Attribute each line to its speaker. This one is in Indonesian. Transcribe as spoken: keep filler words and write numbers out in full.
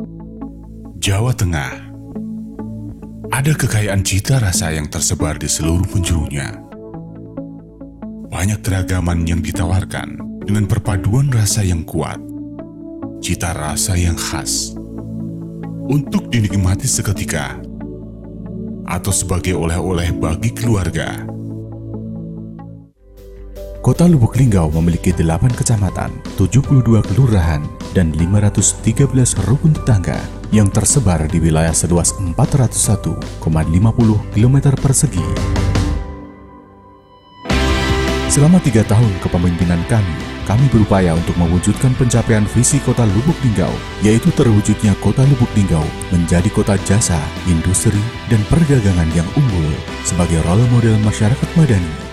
Speaker 1: Jawa Tengah. Ada kekayaan cita rasa yang tersebar di seluruh penjurunya. Banyak keragaman yang ditawarkan dengan perpaduan rasa yang kuat, cita rasa yang khas, untuk dinikmati seketika atau sebagai oleh-oleh bagi keluarga.
Speaker 2: Kota Lubuk Linggau memiliki delapan kecamatan, tujuh puluh dua kelurahan, dan lima ratus tiga belas rukun tetangga yang tersebar di wilayah seluas empat ratus satu koma lima puluh kilometer persegi. Selama tiga tahun kepemimpinan kami, kami berupaya untuk mewujudkan pencapaian visi Kota Lubuk Linggau, yaitu terwujudnya Kota Lubuk Linggau menjadi kota jasa, industri, dan perdagangan yang unggul sebagai role model masyarakat madani.